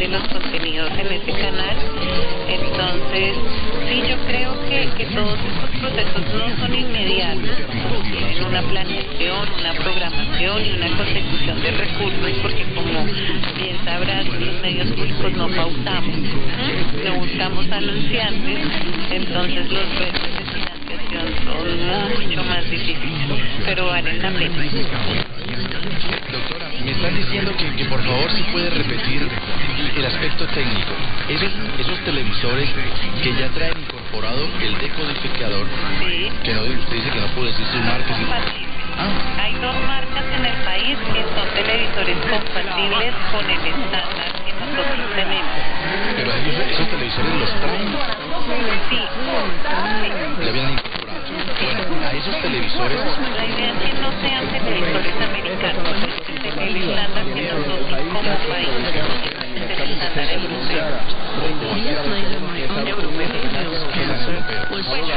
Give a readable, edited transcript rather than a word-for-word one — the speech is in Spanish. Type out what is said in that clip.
de los contenidos en ese canal. Entonces, sí, yo creo que todos estos procesos no son inmediatos, tienen una planeación, una programación y una consecución de recursos, porque como bien sabrás, los medios públicos no pautamos, no buscamos anunciantes, entonces los retos de financiación son mucho más difíciles, pero valen la pena. Doctora, me están diciendo que por favor si puede repetir el aspecto técnico. Esos televisores que ya traen incorporado el decodificador, Sí. que no, usted dice que no puede decir sus marcas. Hay dos marcas en el país que son televisores compatibles con el estándar que nosotros tenemos. Pero esos televisores los traen, Sí. ya vienen incorporados. Bueno, a esos televisores, La idea es que no sean televisores americanos, es el estándar que nosotros como país tenemos, es el estándar europeo. o